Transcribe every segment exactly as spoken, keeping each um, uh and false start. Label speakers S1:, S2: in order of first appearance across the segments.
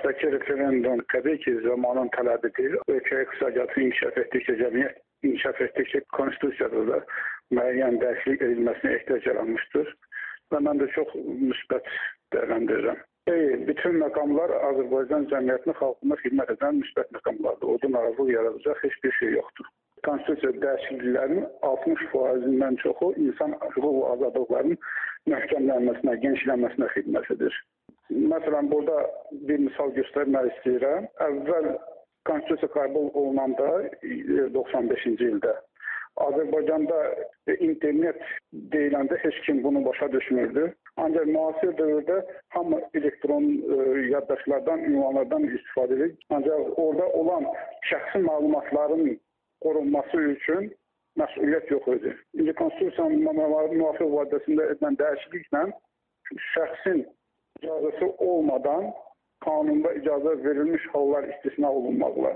S1: başdakı referendum təbii ki, zamanın tələbidir. Ölkəyə iqtisadiyyatı inkişaf etdikcə, cəmiyyət inkişaf etdikcə konstitusiyada da müəyyən dəyişiklik edilməsinə ehtiyac yaranmışdır. Və mən də çox müsbət dəyərləndirirəm. Bütün məqamlar Azərbaycan cəmiyyətini, xalqına xidmət edən müsbət məqamlardır. Orada narazılıq yaradacaq heç bir şey yoxdur. Konstitusiya dəyişikliklərinin altmış faizindən çoxu insan hüquq və azadlıqlarının möhkəmlənməsinə, genişlənməsinə xidmət edir. Məsələn, burada bir misal göstərmək istəyirəm. Əvvəl konstitusiya qəbul olunanda doxsan beşinci ildə Azərbaycanda internet deyiləndə heç kim bunu başa düşmürdü. Ancaq müasir dövrdə hamı elektron yaddaşlardan, ünvanlardan istifadə edir. Ancaq orada olan şəxsi məlumatların qorunması üçün məsuliyyət yox idi. İndi konstitusiyanın müvafiq maddəsində edilən dəyişikliklə şəxsin icazəsi olmadan qanunda icazə verilmiş hallar istisna olunmaqla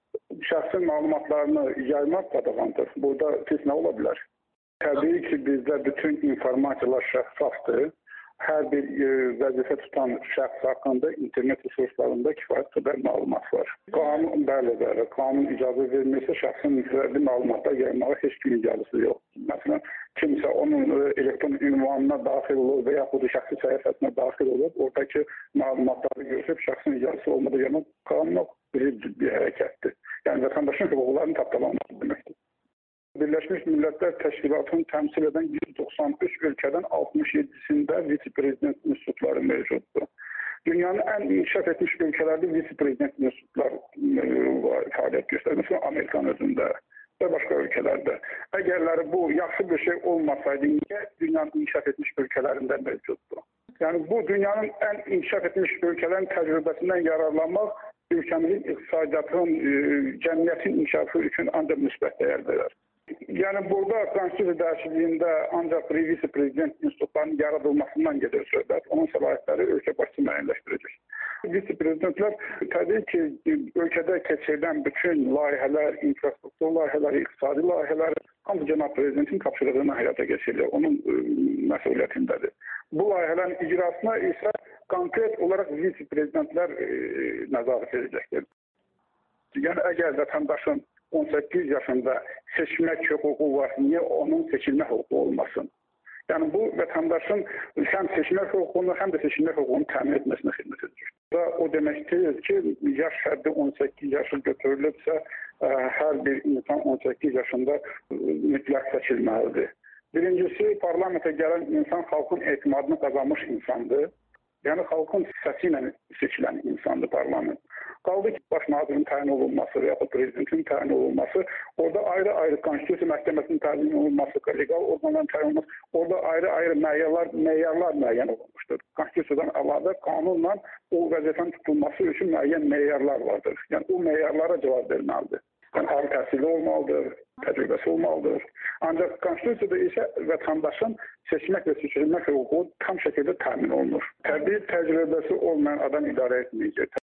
S1: şəxsin məlumatlarını yaymaq qadağandır. Burada istisna ola bilər. Təbii ki, bizdə bütün informasiyalar şəffafdır. Hər bir e, vəzifə tutan şəxs haqqında internet resurslarında kifayət qədər məlumat var. Qanun, bəli, bəli, qanun icazə vermirsə şəxsin fərdi məlumatlar yaymağa heç kimin icazəsi yox. Məsələn, kimsə onun elektron ünvanına daxil olur və yaxud da şəxsi səhifəsinə daxil olur, oradakı məlumatları görüb şəxsin icazəsi olmadan yaymaq qanuna zidd bir hərəkətdir. Yəni vətəndaşın hüquqlarını tapdalanması deməkdir. Birləşmiş Millətlər Təşkilatını təmsil edən yüz doxsan üç ölkədən altmış yeddisində vitse-prezident institutları mövcuddur. Dünyanın ən inkişaf etmiş ölkələrdə vitse-prezident institutlar fəaliyyət göstərir. Məsələn, Amerikan özündə və başqa ölkələrdə. Əgərləri bu yaxşı bir şey olmasaydı, niyə dünyanın inkişaf etmiş ölkələrində mövcuddur? Yəni bu dünyanın ən inkişaf etmiş ölkələrin təcrübəsindən yararlanmaq ölkəmizin iqtisadiyyatın, cəmiyyətin inkişafı üçün ancaq müsbət dəyər verər. Yəni burada konstitusiya dəyişikliyində ancaq vitse-prezident institutlarının yaradılmasından gedir söhbət. Onun səlahiyyətləri ölkə başçısı müəyyənləşdirəcək. Vitse-prezidentlər təbii ki, ölkədə keçirilən bütün layihələr, infrastruktur layihələri, iqtisadi layihələr hamı cənab prezidentin tapşırığına həyata keçirilir. Onun məsuliyyətindədir. Bu layihələrin icrasına isə konkret olaraq vitse-prezidentlər nəzarət edəcəkdir. Yəni əgər vətəndaşın on səkkiz yaşında seçmək hüququ var, niyə onun seçilmə hüququ olmasın? Yəni bu vətəndaşın həm seçmək hüququnu, həm də seçilmə hüququnu təmin etməsinə xidmət edir. Və o deməkdir ki, yaş həddi on səkkiz yaşı götürülübsə, hər bir insan on səkkiz yaşında mütləq seçilməlidir. Birincisi, parlamentə gələn insan xalqın etimadını qazanmış insandır. Yəni xalqın səsi ilə seçilən insandır parlament. Qaldı ki, baş nazirin təyin olunması və yaxud prezidentin təyin olunması, orada ayrı-ayrı konstitusiya məhkəməsinin təyin olunması, legal orqanların təyin olunması, orada ayrı-ayrı məyarlar, məyarlar müəyyən olunmuşdur. Konstitusiyadan əlavə qanunla o vəzifənin tutulması üçün müəyyən məyarlar vardır. Yəni o məyarlara cavab verməlidir. Yəni ali təhsili olmalıdır, təcrübəsi olmalıdır. Ancaq konstitusiyada isə vətəndaşın seçmək və seçilmək hüququ tam şəkildə təmin olunur. Təbii təcrübəsi olmayan adam idarə etməyəcək.